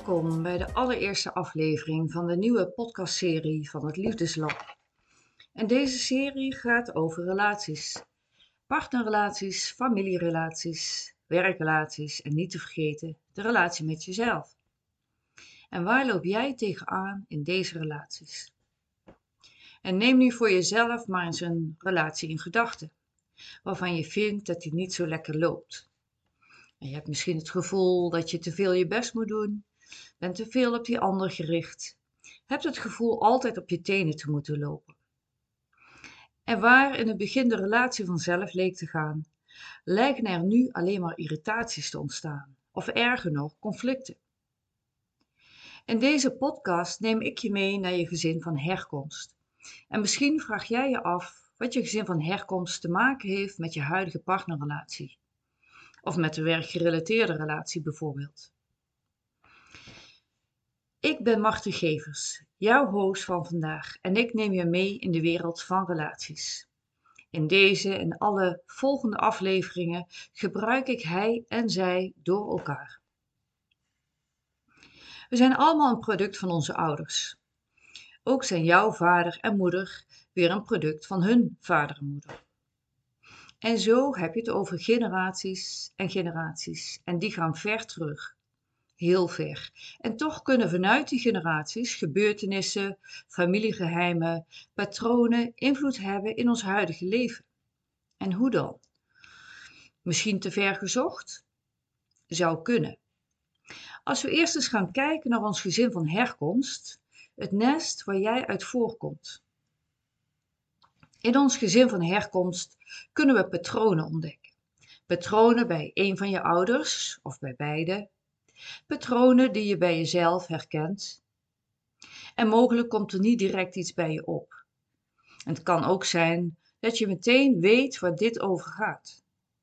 Welkom bij de allereerste aflevering van de nieuwe podcastserie van het Liefdeslab. En deze serie gaat over relaties. Partnerrelaties, familierelaties, werkrelaties en niet te vergeten de relatie met jezelf. En waar loop jij tegenaan in deze relaties? En neem nu voor jezelf maar eens een relatie in gedachten, waarvan je vindt dat die niet zo lekker loopt. En je hebt misschien het gevoel dat je te veel je best moet doen, bent te veel op die ander gericht, hebt het gevoel altijd op je tenen te moeten lopen. En waar in het begin de relatie vanzelf leek te gaan, lijken er nu alleen maar irritaties te ontstaan, of erger nog, conflicten. In deze podcast neem ik je mee naar je gezin van herkomst. En misschien vraag jij je af wat je gezin van herkomst te maken heeft met je huidige partnerrelatie. Of met de werkgerelateerde relatie bijvoorbeeld. Ik ben Marten Gevers, jouw host van vandaag en ik neem je mee in de wereld van relaties. In deze en alle volgende afleveringen gebruik ik hij en zij door elkaar. We zijn allemaal een product van onze ouders. Ook zijn jouw vader en moeder weer een product van hun vader en moeder. En zo heb je het over generaties en die gaan ver terug. Heel ver. En toch kunnen vanuit die generaties gebeurtenissen, familiegeheimen, patronen invloed hebben in ons huidige leven. En hoe dan? Misschien te ver gezocht? Zou kunnen. Als we eerst eens gaan kijken naar ons gezin van herkomst, het nest waar jij uit voorkomt. In ons gezin van herkomst kunnen we patronen ontdekken. Patronen bij een van je ouders of bij beide. Patronen die je bij jezelf herkent. En mogelijk komt er niet direct iets bij je op. En het kan ook zijn dat je meteen weet waar dit over gaat.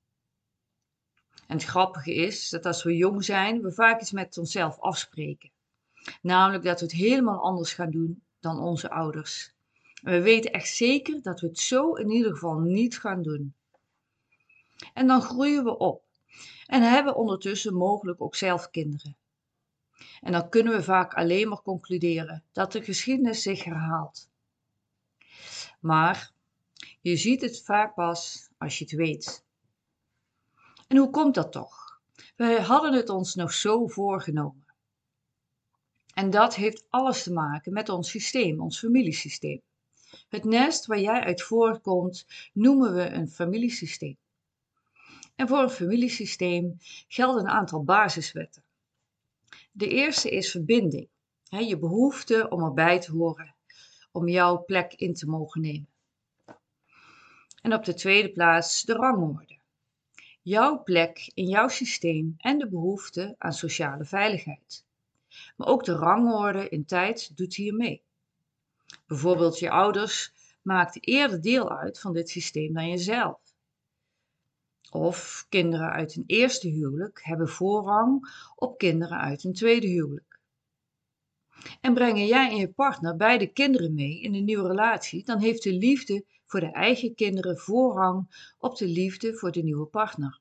En het grappige is dat als we jong zijn, we vaak iets met onszelf afspreken. Namelijk dat we het helemaal anders gaan doen dan onze ouders. En we weten echt zeker dat we het zo in ieder geval niet gaan doen. En dan groeien we op. En hebben ondertussen mogelijk ook zelf kinderen. En dan kunnen we vaak alleen maar concluderen dat de geschiedenis zich herhaalt. Maar je ziet het vaak pas als je het weet. En hoe komt dat toch? We hadden het ons nog zo voorgenomen. En dat heeft alles te maken met ons systeem, ons familiesysteem. Het nest waar jij uit voortkomt noemen we een familiesysteem. En voor een familiesysteem gelden een aantal basiswetten. De eerste is verbinding. Je behoefte om erbij te horen, om jouw plek in te mogen nemen. En op de tweede plaats de rangorde. Jouw plek in jouw systeem en de behoefte aan sociale veiligheid. Maar ook de rangorde in tijd doet hier mee. Bijvoorbeeld je ouders maakten eerder deel uit van dit systeem dan jezelf. Of kinderen uit een eerste huwelijk hebben voorrang op kinderen uit een tweede huwelijk. En brengen jij en je partner beide kinderen mee in een nieuwe relatie, dan heeft de liefde voor de eigen kinderen voorrang op de liefde voor de nieuwe partner.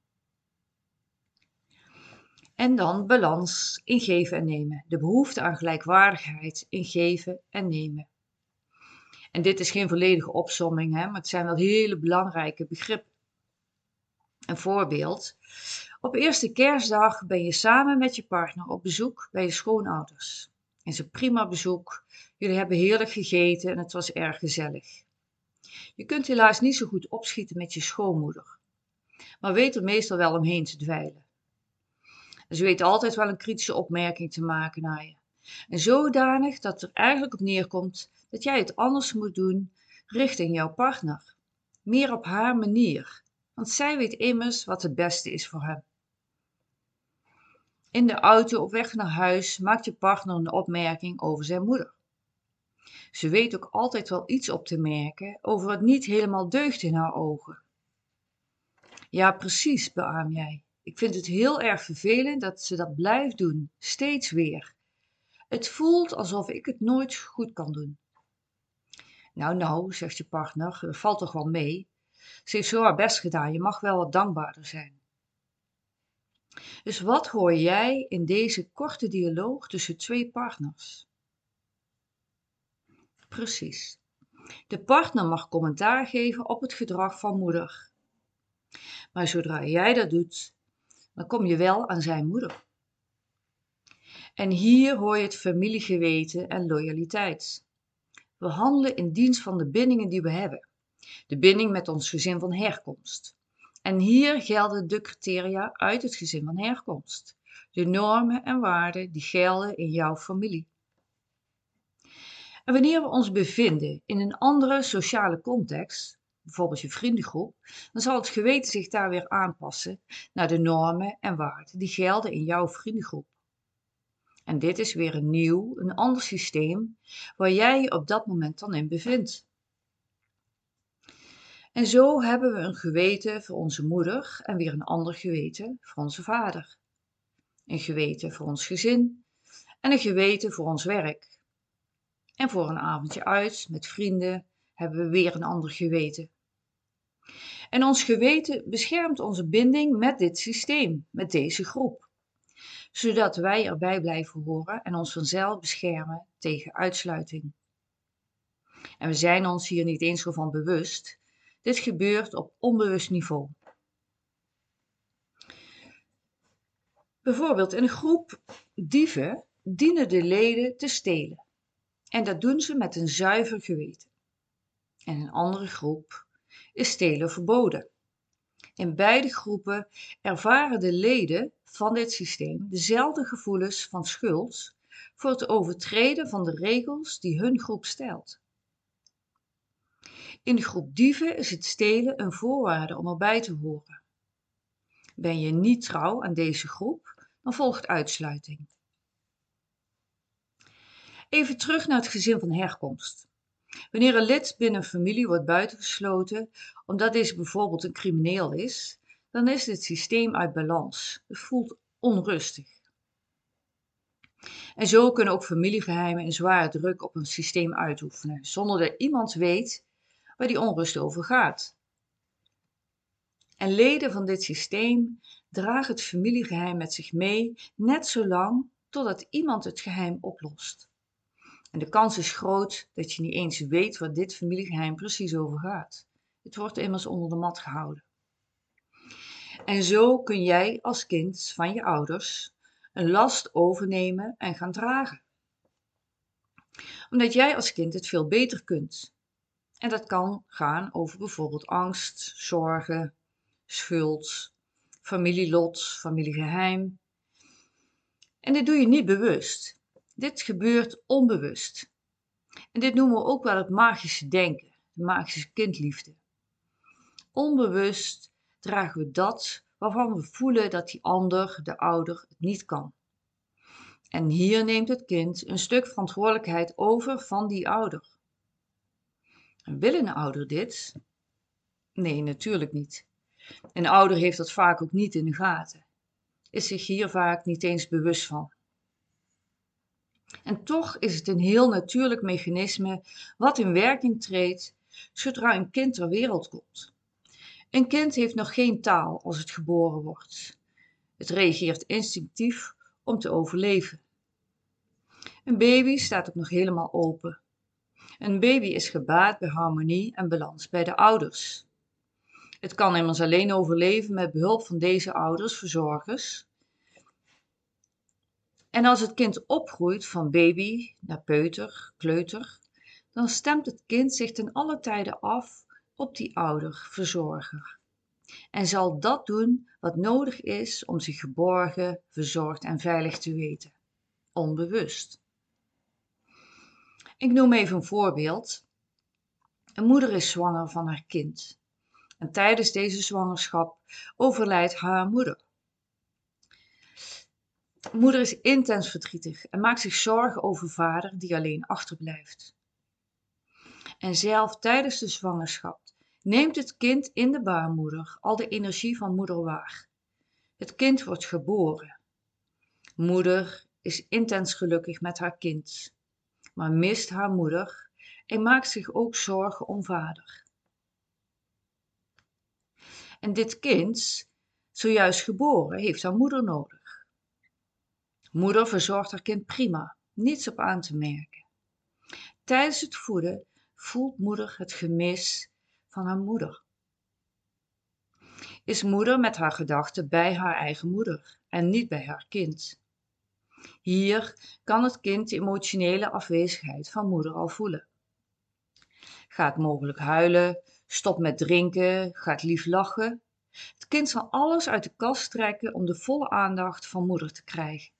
En dan balans in geven en nemen. De behoefte aan gelijkwaardigheid in geven en nemen. En dit is geen volledige opsomming, maar het zijn wel hele belangrijke begrippen. Een voorbeeld. Op eerste kerstdag ben je samen met je partner op bezoek bij je schoonouders. Het is een prima bezoek. Jullie hebben heerlijk gegeten en het was erg gezellig. Je kunt helaas niet zo goed opschieten met je schoonmoeder, maar weet er meestal wel omheen te dweilen. En ze weet altijd wel een kritische opmerking te maken naar je. En zodanig dat het er eigenlijk op neerkomt dat jij het anders moet doen richting jouw partner. Meer op haar manier, want zij weet immers wat het beste is voor hem. In de auto op weg naar huis maakt je partner een opmerking over zijn moeder. Ze weet ook altijd wel iets op te merken over wat niet helemaal deugt in haar ogen. Ja, precies, beaam jij. Ik vind het heel erg vervelend dat ze dat blijft doen, steeds weer. Het voelt alsof ik het nooit goed kan doen. Nou, zegt je partner, dat valt toch wel mee. Ze heeft zo haar best gedaan, je mag wel wat dankbaarder zijn. Dus wat hoor jij in deze korte dialoog tussen twee partners? Precies. De partner mag commentaar geven op het gedrag van moeder. Maar zodra jij dat doet, dan kom je wel aan zijn moeder. En hier hoor je het familiegeweten en loyaliteit. We handelen in dienst van de bindingen die we hebben. De binding met ons gezin van herkomst. En hier gelden de criteria uit het gezin van herkomst. De normen en waarden die gelden in jouw familie. En wanneer we ons bevinden in een andere sociale context, bijvoorbeeld je vriendengroep, dan zal het geweten zich daar weer aanpassen naar de normen en waarden die gelden in jouw vriendengroep. En dit is weer een ander systeem waar jij je op dat moment dan in bevindt. En zo hebben we een geweten voor onze moeder en weer een ander geweten voor onze vader. Een geweten voor ons gezin en een geweten voor ons werk. En voor een avondje uit met vrienden hebben we weer een ander geweten. En ons geweten beschermt onze binding met dit systeem, met deze groep. Zodat wij erbij blijven horen en ons vanzelf beschermen tegen uitsluiting. En we zijn ons hier niet eens van bewust. Dit gebeurt op onbewust niveau. Bijvoorbeeld in een groep dieven dienen de leden te stelen. En dat doen ze met een zuiver geweten. En in een andere groep is stelen verboden. In beide groepen ervaren de leden van dit systeem dezelfde gevoelens van schuld voor het overtreden van de regels die hun groep stelt. In de groep dieven is het stelen een voorwaarde om erbij te horen. Ben je niet trouw aan deze groep, dan volgt uitsluiting. Even terug naar het gezin van herkomst. Wanneer een lid binnen een familie wordt buitengesloten omdat deze bijvoorbeeld een crimineel is, dan is het systeem uit balans. Het voelt onrustig. En zo kunnen ook familiegeheimen een zware druk op een systeem uitoefenen, zonder dat iemand weet waar die onrust over gaat. En leden van dit systeem dragen het familiegeheim met zich mee, net zolang totdat iemand het geheim oplost. En de kans is groot dat je niet eens weet waar dit familiegeheim precies over gaat. Het wordt immers onder de mat gehouden. En zo kun jij als kind van je ouders een last overnemen en gaan dragen. Omdat jij als kind het veel beter kunt. En dat kan gaan over bijvoorbeeld angst, zorgen, schuld, familielot, familiegeheim. En dit doe je niet bewust. Dit gebeurt onbewust. En dit noemen we ook wel het magische denken, de magische kindliefde. Onbewust dragen we dat waarvan we voelen dat die ander, de ouder, het niet kan. En hier neemt het kind een stuk verantwoordelijkheid over van die ouder. En wil een ouder dit? Nee, natuurlijk niet. Een ouder heeft dat vaak ook niet in de gaten, is zich hier vaak niet eens bewust van. En toch is het een heel natuurlijk mechanisme wat in werking treedt zodra een kind ter wereld komt. Een kind heeft nog geen taal als het geboren wordt. Het reageert instinctief om te overleven. Een baby staat ook nog helemaal open. Een baby is gebaat bij harmonie en balans bij de ouders. Het kan immers alleen overleven met behulp van deze ouders, verzorgers. En als het kind opgroeit van baby naar peuter, kleuter, dan stemt het kind zich ten alle tijde af op die ouder, verzorger. En zal dat doen wat nodig is om zich geborgen, verzorgd en veilig te weten. Onbewust. Ik noem even een voorbeeld. Een moeder is zwanger van haar kind. En tijdens deze zwangerschap overlijdt haar moeder. Moeder is intens verdrietig en maakt zich zorgen over vader die alleen achterblijft. En zelf tijdens de zwangerschap neemt het kind in de baarmoeder al de energie van moeder waar. Het kind wordt geboren. Moeder is intens gelukkig met haar kind, maar mist haar moeder en maakt zich ook zorgen om vader. En dit kind zojuist geboren, heeft haar moeder nodig. Moeder verzorgt haar kind prima, niets op aan te merken. Tijdens het voeden voelt moeder het gemis van haar moeder. Is moeder met haar gedachten bij haar eigen moeder en niet bij haar kind. Hier kan het kind de emotionele afwezigheid van moeder al voelen. Gaat mogelijk huilen, stopt met drinken, gaat lief lachen. Het kind zal alles uit de kast trekken om de volle aandacht van moeder te krijgen.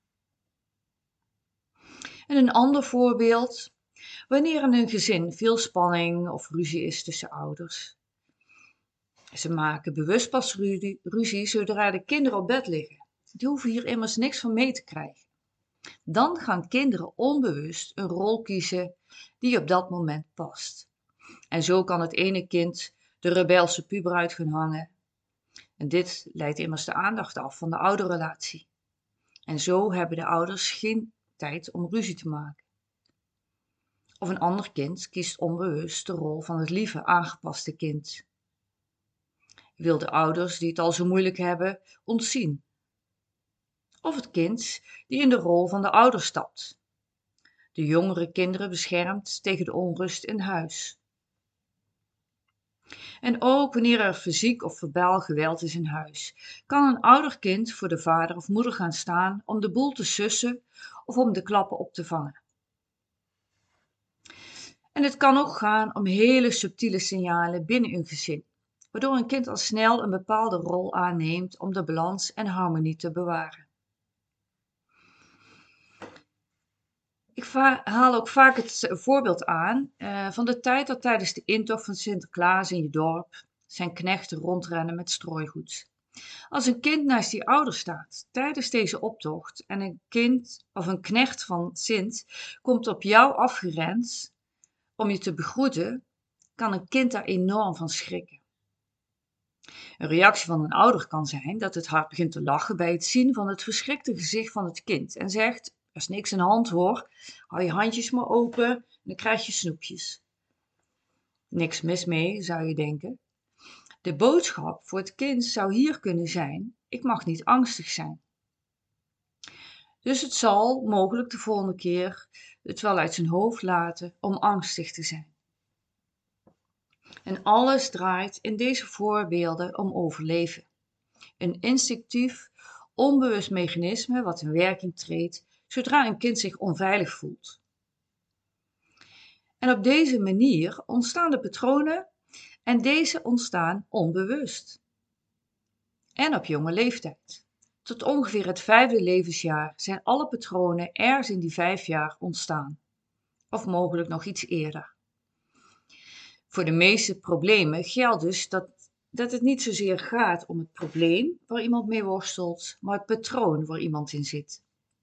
En een ander voorbeeld, wanneer in een gezin veel spanning of ruzie is tussen ouders. Ze maken bewust pas ruzie zodra de kinderen op bed liggen. Die hoeven hier immers niks van mee te krijgen. Dan gaan kinderen onbewust een rol kiezen die op dat moment past. En zo kan het ene kind de rebelse puber uit gaan hangen. En dit leidt immers de aandacht af van de ouderrelatie. En zo hebben de ouders geen tijd om ruzie te maken. Of een ander kind kiest onbewust de rol van het lieve, aangepaste kind. Wil de ouders die het al zo moeilijk hebben ontzien. Of het kind die in de rol van de ouder stapt. De jongere kinderen beschermt tegen de onrust in huis. En ook wanneer er fysiek of verbaal geweld is in huis, kan een ouder kind voor de vader of moeder gaan staan om de boel te sussen of om de klappen op te vangen. En het kan ook gaan om hele subtiele signalen binnen een gezin, waardoor een kind al snel een bepaalde rol aanneemt om de balans en harmonie te bewaren. Ik haal ook vaak het voorbeeld aan van de tijd dat tijdens de intocht van Sinterklaas in je dorp zijn knechten rondrennen met strooigoed. Als een kind naast die ouder staat tijdens deze optocht en een kind of een knecht van Sint komt op jou afgerend om je te begroeten, kan een kind daar enorm van schrikken. Een reactie van een ouder kan zijn dat het hart begint te lachen bij het zien van het verschrikte gezicht van het kind en zegt: er is niks aan de hand hoor, hou je handjes maar open en dan krijg je snoepjes. Niks mis mee, zou je denken. De boodschap voor het kind zou hier kunnen zijn: ik mag niet angstig zijn. Dus het zal mogelijk de volgende keer het wel uit zijn hoofd laten om angstig te zijn. En alles draait in deze voorbeelden om overleven. Een instinctief, onbewust mechanisme wat in werking treedt zodra een kind zich onveilig voelt. En op deze manier ontstaan de patronen en deze ontstaan onbewust. En op jonge leeftijd. Tot ongeveer het 5e levensjaar zijn alle patronen ergens in die 5 jaar ontstaan. Of mogelijk nog iets eerder. Voor de meeste problemen geldt dus dat het niet zozeer gaat om het probleem waar iemand mee worstelt, maar het patroon waar iemand in zit.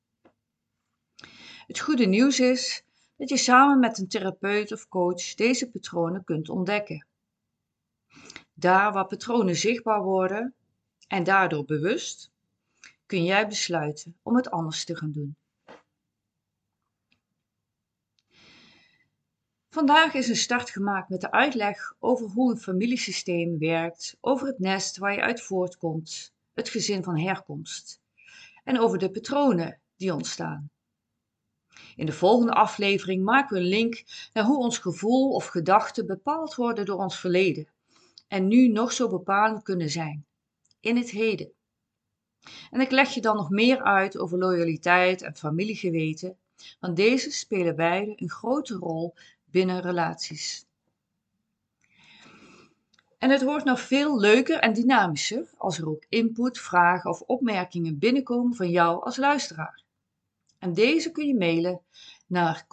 Het goede nieuws is dat je samen met een therapeut of coach deze patronen kunt ontdekken. Daar waar patronen zichtbaar worden en daardoor bewust, kun jij besluiten om het anders te gaan doen. Vandaag is een start gemaakt met de uitleg over hoe een familiesysteem werkt, over het nest waar je uit voortkomt, het gezin van herkomst en over de patronen die ontstaan. In de volgende aflevering maken we een link naar hoe ons gevoel of gedachten bepaald worden door ons verleden en nu nog zo bepalend kunnen zijn, in het heden. En ik leg je dan nog meer uit over loyaliteit en familiegeweten, want deze spelen beide een grote rol binnen relaties. En het wordt nog veel leuker en dynamischer als er ook input, vragen of opmerkingen binnenkomen van jou als luisteraar. En deze kun je mailen naar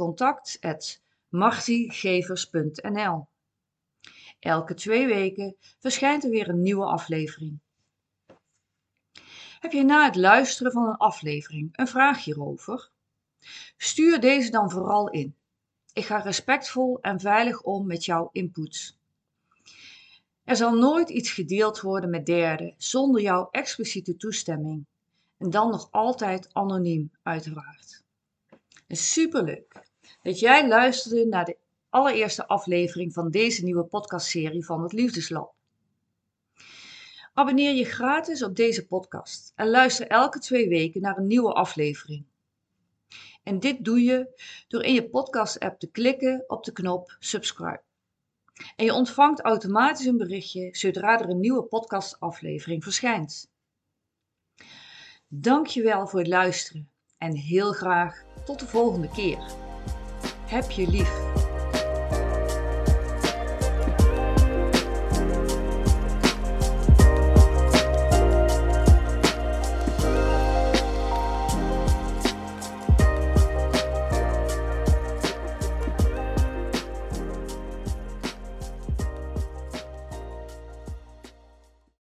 contact@martiegevers.nl. Elke 2 weken verschijnt er weer een nieuwe aflevering. Heb je na het luisteren van een aflevering een vraag hierover? Stuur deze dan vooral in. Ik ga respectvol en veilig om met jouw input. Er zal nooit iets gedeeld worden met derden zonder jouw expliciete toestemming. En dan nog altijd anoniem, uiteraard. En superleuk dat jij luisterde naar de allereerste aflevering van deze nieuwe podcastserie van het Liefdeslab. Abonneer je gratis op deze podcast en luister elke 2 weken naar een nieuwe aflevering. En dit doe je door in je podcast-app te klikken op de knop subscribe. En je ontvangt automatisch een berichtje zodra er een nieuwe podcastaflevering verschijnt. Dankjewel voor het luisteren en heel graag tot de volgende keer. Heb je lief.